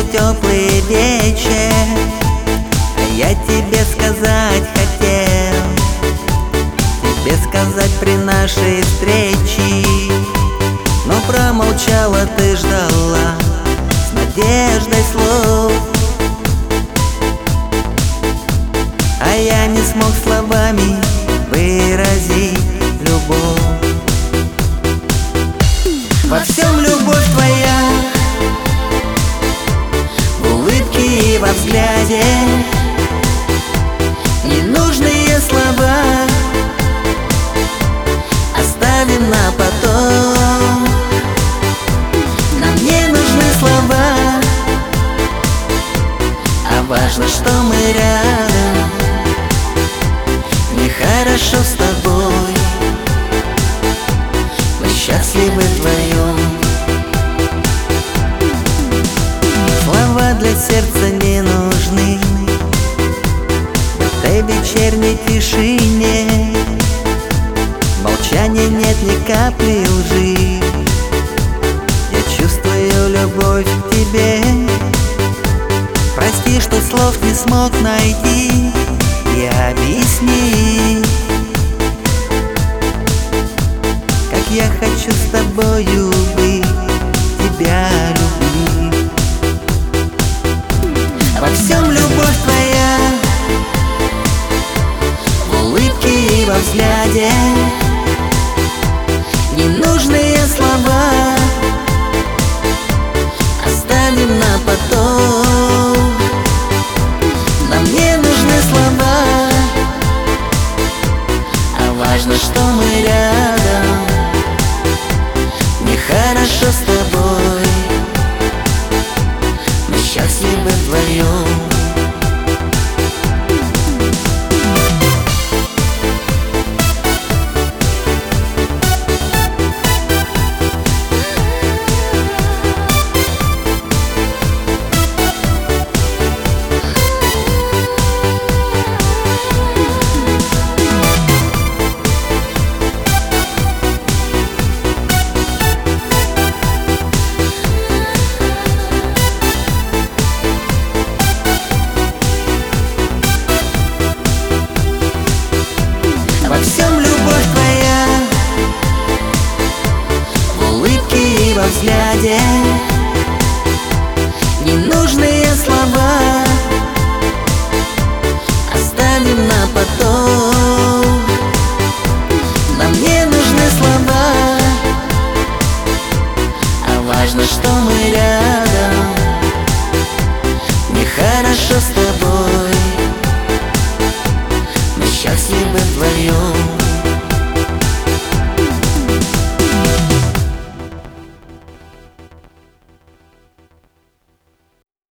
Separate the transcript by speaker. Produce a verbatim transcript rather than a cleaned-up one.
Speaker 1: теплый вечер, а я тебе сказать хотел, тебе сказать при нашей встрече, но промолчала, ты ждала с надеждой слов, а я не смог словами выразить любовь. Во всем любовь твоя, в улыбке и во взгляде, ненужные слова оставим на потом. Нам не нужны слова, а важно, что мы рядом. Мне хорошо с тобой, мы счастливы вдвоем. Слова для сердца не нужны в этой вечерней тишине. В молчании нет ни капли лжи, я чувствую любовь к тебе. Прости, что слов не смог найти и объяснить, как я хочу с тобою быть, тебя любить. Во всем любовь твоя, в улыбке и во взгляде, ненужные слова оставим на потом. Нам не нужны слова, а важно, что мы рядом. Мне хорошо с тобой, мы счастливы вдвоем. Во всем любовь твоя, в улыбке и во взгляде, ненужные слова оставим на потом. Нам не нужны слова, а важно, что мы рядом. Мне хорошо с тобой,